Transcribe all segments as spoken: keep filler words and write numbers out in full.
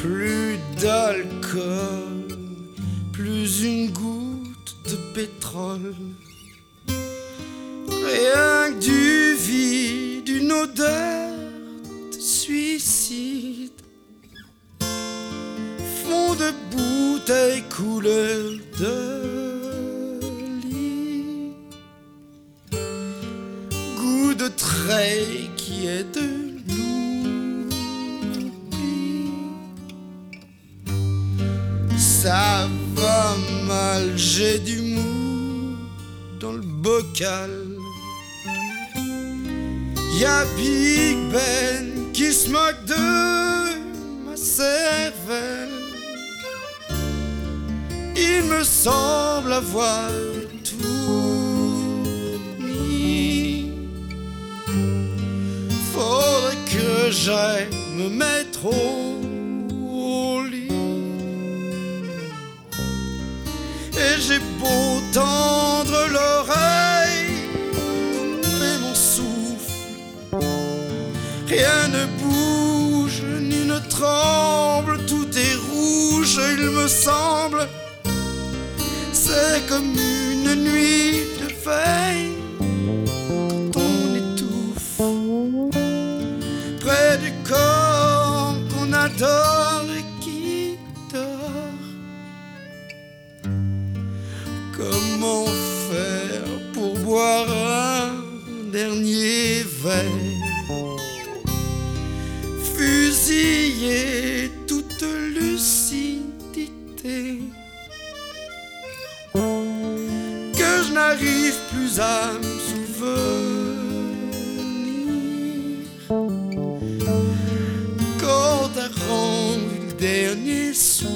Plus d'alcool, plus une goutte de pétrole. Rien que du vide, une odeur de suicide. Fond de bouteille couleur de lit. Goût de treille qui est de l'oubli. Ça va mal, j'ai du mou dans le bocal. Y'a Big Ben qui se moque de ma cervelle. Il me semble avoir tout mis. Faudrait que j'aille me mettre au lit. Et j'ai beau tendre l'oreille, couper mon souffle, rien ne bouge ni ne tremble, tout est rouge, il me semble. C'est comme une nuit de veille quand on étouffe près du corps qu'on adore et qui dort. Comment faire pour boire un dernier verre, fusiller toute lucidité, que je n'arrive plus à me souvenir quand t'as rendu le dernier soupir.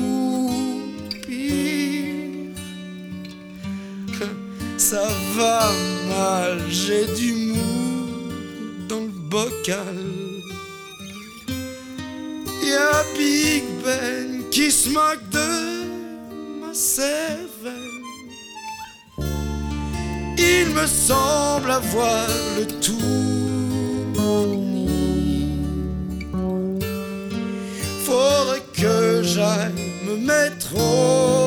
Ça va mal, j'ai du mou dans le bocal. Y'a Big Ben qui se moque de ma cervelle. Il me semble avoir le tournis. Faudrait que j'aille me mettre au